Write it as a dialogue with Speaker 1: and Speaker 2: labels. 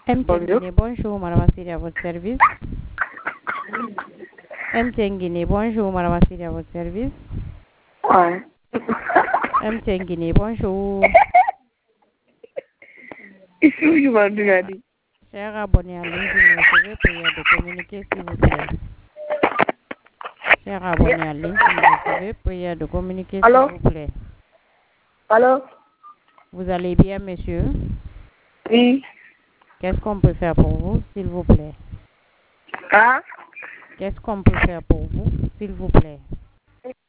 Speaker 1: MTN
Speaker 2: Bonjour.
Speaker 1: Guinée, bonjour, madame Assiri, à votre service. MTN Guinée, bonjour, madame Assiri, à votre service.
Speaker 2: Ouais.
Speaker 1: MTN Guinée, bonjour.
Speaker 2: Excuse-moi, Bugatti.
Speaker 1: Cher abonné en ligne, vous me recevez, prière de communiquer, s'il vous plaît. Cher abonné en ligne, vous me recevez, prière de communiquer, s'il
Speaker 2: Allô?
Speaker 1: vous plaît.
Speaker 2: Allô?
Speaker 1: Vous allez bien, monsieur?
Speaker 2: Oui.
Speaker 1: Qu'est-ce qu'on peut faire pour vous, s'il vous plaît?
Speaker 2: Hein?
Speaker 1: Qu'est-ce qu'on peut faire pour vous, s'il vous plaît?